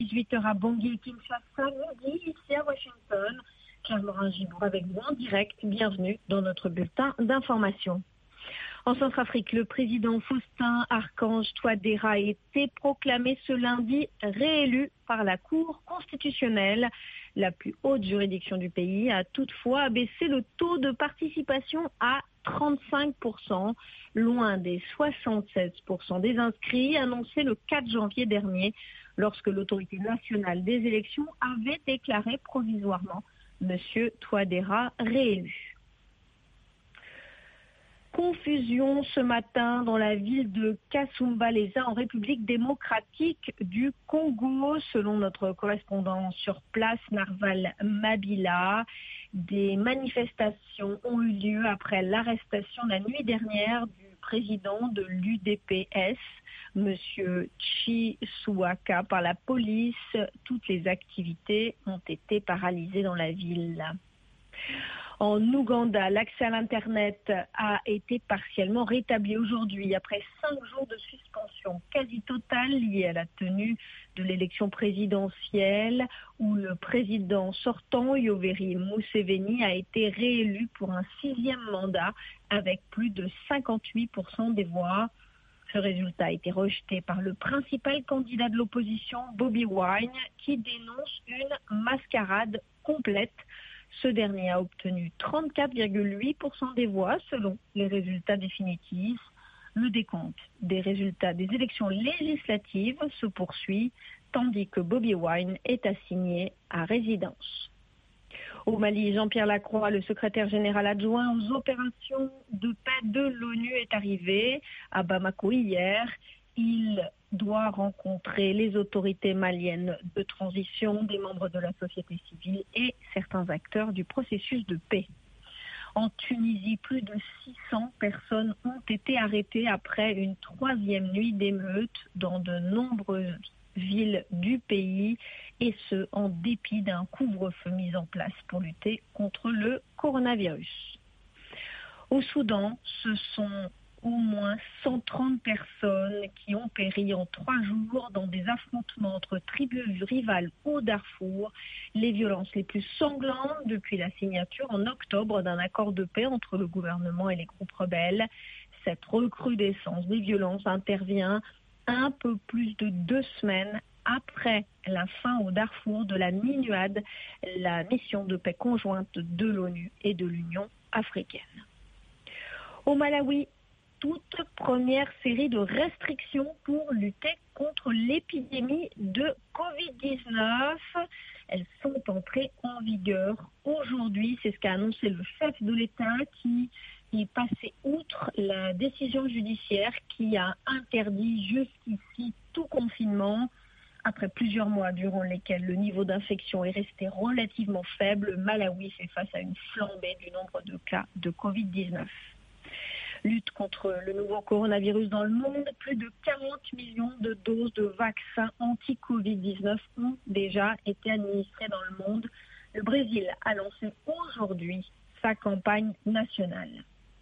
18h à Bangui et Kinshasa, midi ici à Washington. Claire Morin-Gibour avec vous en direct. Bienvenue dans notre bulletin d'information. En Centrafrique, le président Faustin Archange Touadéra a été proclamé ce lundi réélu par la Cour constitutionnelle. La plus haute juridiction du pays a toutefois abaissé le taux de participation à 35%, loin des 76% des inscrits annoncés le 4 janvier dernier, lorsque l'autorité nationale des élections avait déclaré provisoirement M. Touadéra réélu. Confusion ce matin dans la ville de Kasumbalesa en République démocratique du Congo. Selon notre correspondant sur place, Narval Mabila, des manifestations ont eu lieu après l'arrestation la nuit dernière du président de l'UDPS, M. Chisuaka, par la police. Toutes les activités ont été paralysées dans la ville. En Ouganda, l'accès à l'Internet a été partiellement rétabli aujourd'hui après 5 jours de suspension quasi totale liée à la tenue de l'élection présidentielle où le président sortant, Yoweri Museveni, a été réélu pour un 6e mandat avec plus de 58% des voix. Ce résultat a été rejeté par le principal candidat de l'opposition, Bobi Wine, qui dénonce une mascarade complète. Ce dernier a obtenu 34,8% des voix selon les résultats définitifs. Le décompte des résultats des élections législatives se poursuit, tandis que Bobi Wine est assigné à résidence. Au Mali, Jean-Pierre Lacroix, le secrétaire général adjoint aux opérations de paix de l'ONU, est arrivé à Bamako hier. Il doit rencontrer les autorités maliennes de transition, des membres de la société civile et certains acteurs du processus de paix. En Tunisie, plus de 600 personnes ont été arrêtées après une 3e nuit d'émeutes dans de nombreuses villes du pays, et ce, en dépit d'un couvre-feu mis en place pour lutter contre le coronavirus. Au Soudan, ce sont au moins 130 personnes qui ont péri en 3 jours dans des affrontements entre tribus rivales au Darfour, les violences les plus sanglantes depuis la signature en octobre d'un accord de paix entre le gouvernement et les groupes rebelles. Cette recrudescence des violences intervient un peu plus de 2 semaines après la fin au Darfour de la MINUAD, la mission de paix conjointe de l'ONU et de l'Union africaine. Au Malawi, toute première série de restrictions pour lutter contre l'épidémie de Covid-19. Elles sont entrées en vigueur aujourd'hui. C'est ce qu'a annoncé le chef de l'État qui est passé outre la décision judiciaire qui a interdit jusqu'ici tout confinement. Après plusieurs mois durant lesquels le niveau d'infection est resté relativement faible, le Malawi fait face à une flambée du nombre de cas de Covid-19. Lutte contre le nouveau coronavirus dans le monde, plus de 40 millions de doses de vaccins anti-Covid-19 ont déjà été administrées dans le monde. Le Brésil a lancé aujourd'hui sa campagne nationale.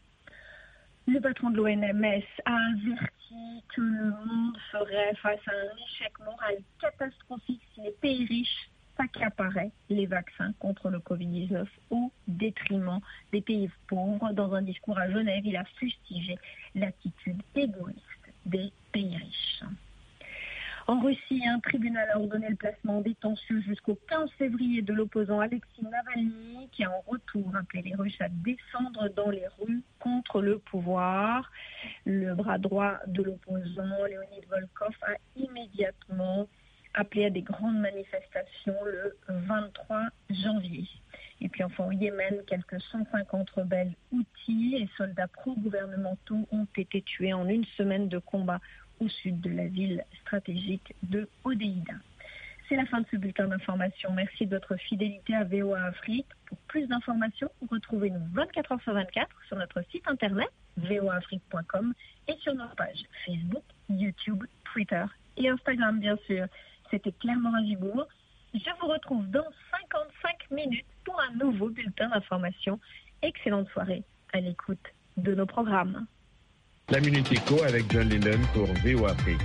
Le patron de l'OMS a averti que le monde ferait face à un échec moral catastrophique si les pays riches s'accaparaient les vaccins contre le Covid-19 au détriment des pays pauvres. Dans un discours à Genève, il a fustigé l'attitude égoïste des pays riches. En Russie, un tribunal a ordonné le placement en détention jusqu'au 15 février de l'opposant Alexei Navalny, qui a en retour appelé les Russes à descendre dans les rues contre le pouvoir. Le bras droit de l'opposant, Leonid Volkov, a immédiatement appelé à des grandes manifestations le 23 janvier. Et puis enfin au Yémen, quelques 150 rebelles houthis et soldats pro-gouvernementaux ont été tués en une semaine de combat au sud de la ville stratégique de Hodeïda. C'est la fin de ce bulletin d'information. Merci de votre fidélité à VOA Afrique. Pour plus d'informations, retrouvez-nous 24 heures sur 24 sur notre site internet voaafrique.com et sur nos pages Facebook, YouTube, Twitter et Instagram bien sûr. C'était Claire Morin-Gibour. Je vous retrouve dans 55 minutes pour un nouveau bulletin d'information. Excellente soirée à l'écoute de nos programmes. La Minute Éco avec John Lennon pour VOA Afrique.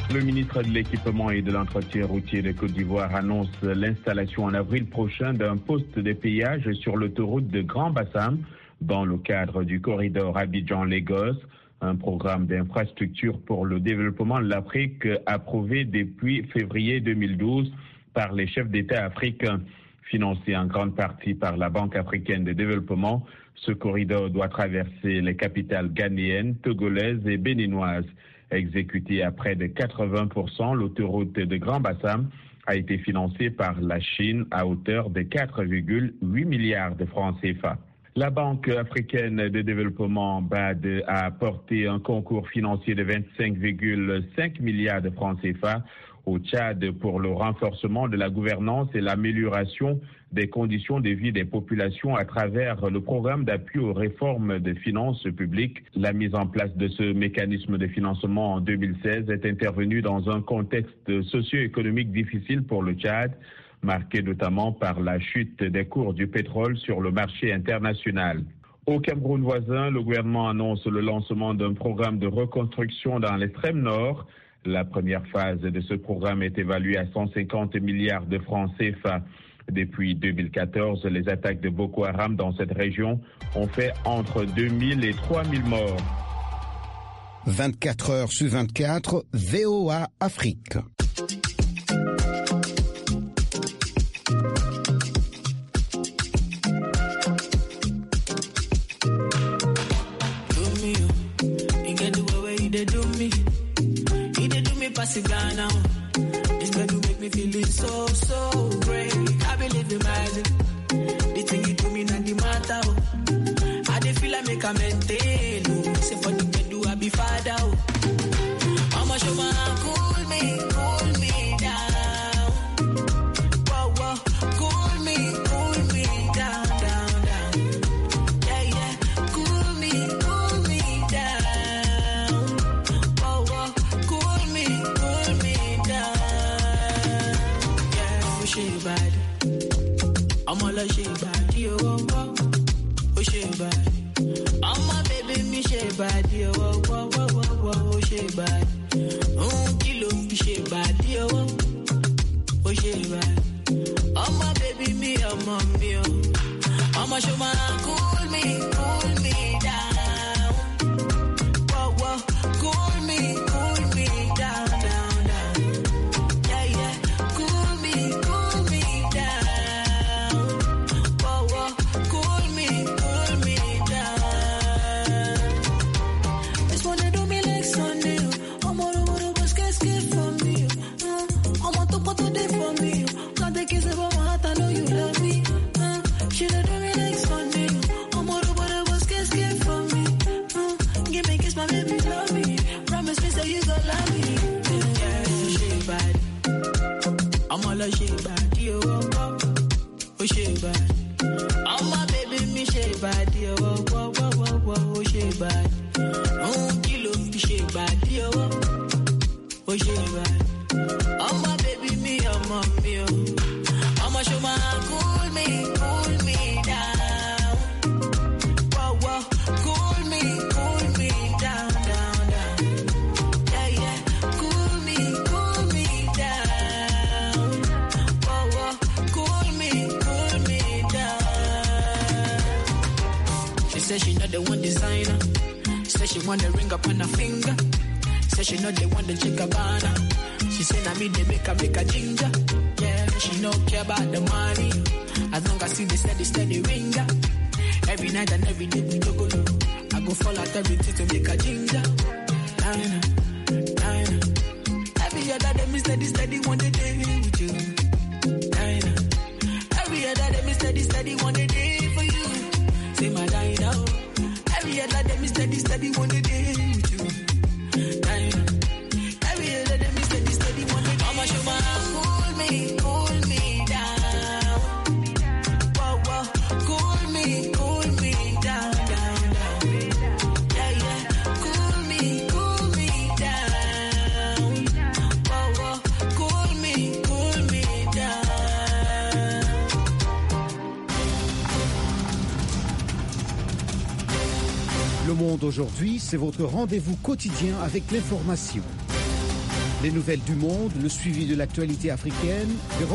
Le ministre de l'Équipement et de l'Entretien routier de Côte d'Ivoire annonce l'installation en avril prochain d'un poste de péage sur l'autoroute de Grand Bassam dans le cadre du corridor Abidjan-Lagos, un programme d'infrastructure pour le développement de l'Afrique approuvé depuis février 2012 par les chefs d'État africains. Financé en grande partie par la Banque africaine de développement, ce corridor doit traverser les capitales ghanéennes, togolaises et béninoises. Exécuté à près de 80%, l'autoroute de Grand Bassam a été financée par la Chine à hauteur de 4,8 milliards de francs CFA. La Banque africaine de développement BAD a apporté un concours financier de 25,5 milliards de francs CFA au Tchad pour le renforcement de la gouvernance et l'amélioration des conditions de vie des populations à travers le programme d'appui aux réformes des finances publiques. La mise en place de ce mécanisme de financement en 2016 est intervenue dans un contexte socio-économique difficile pour le Tchad, marqué notamment par la chute des cours du pétrole sur le marché international. Au Cameroun voisin, le gouvernement annonce le lancement d'un programme de reconstruction dans l'extrême nord. La première phase de ce programme est évaluée à 150 milliards de francs CFA. Depuis 2014, les attaques de Boko Haram dans cette région ont fait entre 2000 et 3000 morts. 24 heures sur 24, VOA Afrique. Ghana. This man do make me feel so, so great. I believe in magic. The thing you do me not the matter. I dey feel I make a maintain. Say for the bed do I be father. Mama show my cool me down. Whoa, whoa, cool me down, down, down. Yeah, yeah, cool me down. Whoa, whoa, cool me down. Yeah, she bad. I'm all a she bad. Yo, whoa, whoa, oh she bad. I'm my baby, me she bad. Yo, whoa, whoa, whoa, whoa, whoa, she bad. Kilo, she bad. Yo, oh she bad. I'm my baby, me, I'm on me. I'ma show my cool me down. Whoa, whoa, cool me down, down, down. Yeah, yeah, cool me down. Whoa, whoa, cool me down. This one they do me like Sunday. I'm all over the bus, get from me. I'm on top of the day for me. Can't take kiss about my heart, I know you love me. She don't do me like Sunday. I'm all over the bus, get from me. Give me a kiss, my baby, love me. Promise me, say you gon' love me. Yeah, she bad. I'm all a she bad. Yo, oh, she bad. I'm my baby, me she bad. Yo, oh, she bad. Kilo, she bad. Yo, oh, she bad. I'm my baby, me, I'm on me. I'ma show my cool me down. Whoa, whoa, cool me down, down, down. Yeah, yeah, cool me down. Whoa, whoa, cool me down. She said she not the one designer. Said she want the ring up on her finger. Said she not the one the chick Gabbana. She said I mean they make a ginger. Yeah, she no care about the money. As long as see the steady ringer. Every night and every day we go. I go fall out everything to make a ginger. Nine. Every other day me steady one day with you. Nine. Every other day me steady one day for you. Say my Dinah. Every other day me steady one day with you. Nine. Every other day me steady one day. I'ma show my cool me down. Whoa, whoa, cool me down, down, down. Yeah, yeah, cool me down. Whoa, whoa, cool me down. Le Monde aujourd'hui, c'est votre rendez-vous quotidien avec l'information. Les nouvelles du monde, le suivi de l'actualité africaine, des